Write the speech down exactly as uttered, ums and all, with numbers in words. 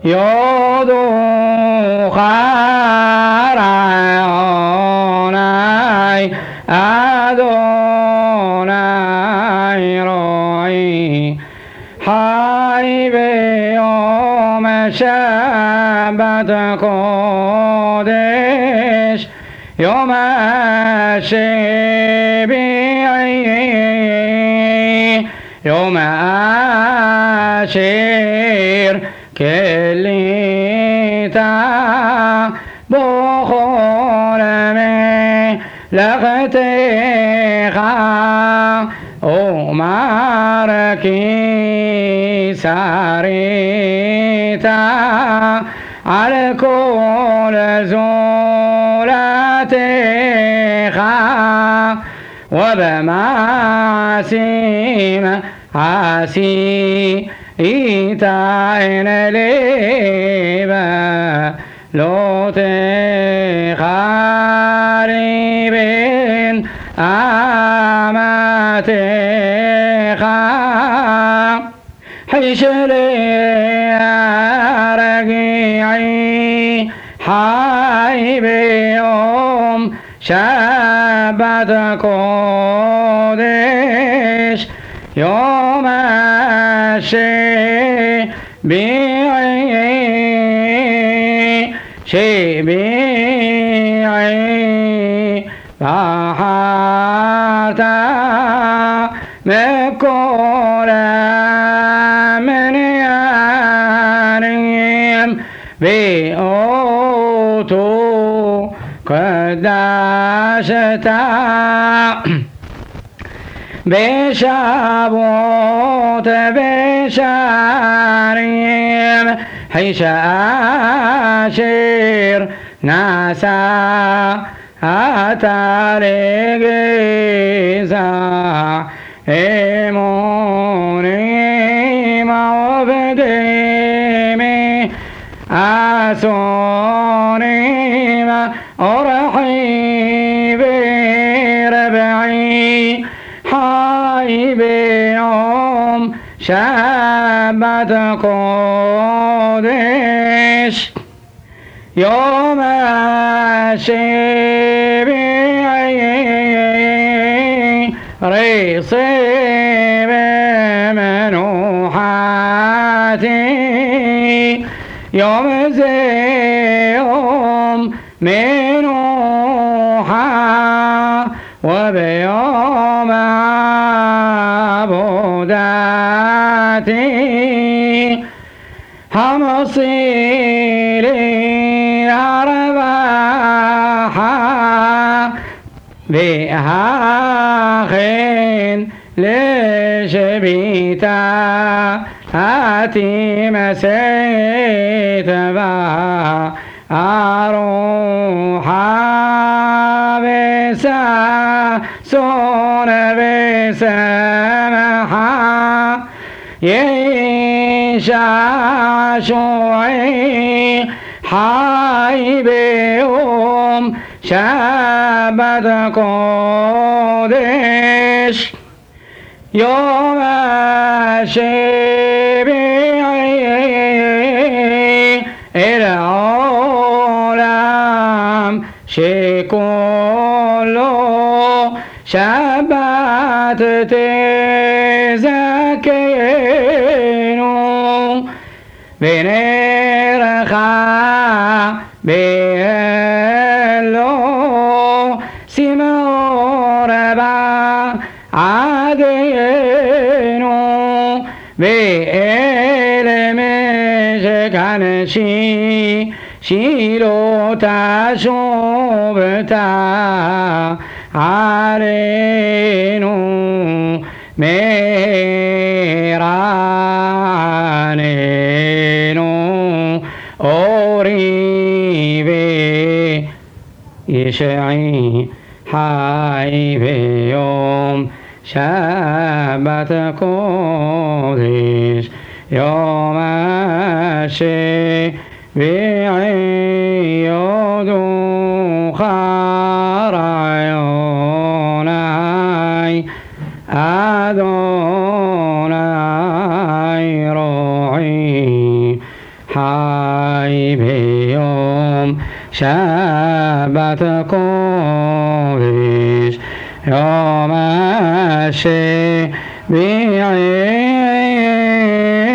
يودو خارعوناي أدوناي روعي حي بيوم شبت قدش يوم الشبيعي يوم أشير كليتا بخور ملختها أماركي ساريتا على كل زولاتها وبمعسيم عسي إيتاين ليبا لو تخاربين آماتها حيش لي رقيعي حي بيوم شبت قدش يوم الشبيعي شبيعي بحرتا مكورا من ياريم بأوتو قداشتا بشابوت بشاريم حيش أشير ناسا أتاريقزا إيموني موبديمي أسوني ما أرحي بربعي حي بيوم شبت قدش يوم الشبيعي ريصيب منوحاتي يوم زي يوم منوحا وبيوم عبوداتي همصيلي أرباحا بأخين لشبيتا آتي مسيت با أروحا بسا سون بسمحا يشعشعي حي بيوم شبت قدش يوم الشبيعي العالم شكله شبت تزكينو بنرخا بيلو سمور با عدينو بإلمش كان شي شيلو تشوبتا علينو ميرانينو أوريبي يشعي حي بيوم شبت قدش يوم الشبيعي يودو خارعوناي أدوناي روعي حي بيوم شابت قديش يوم الشبيع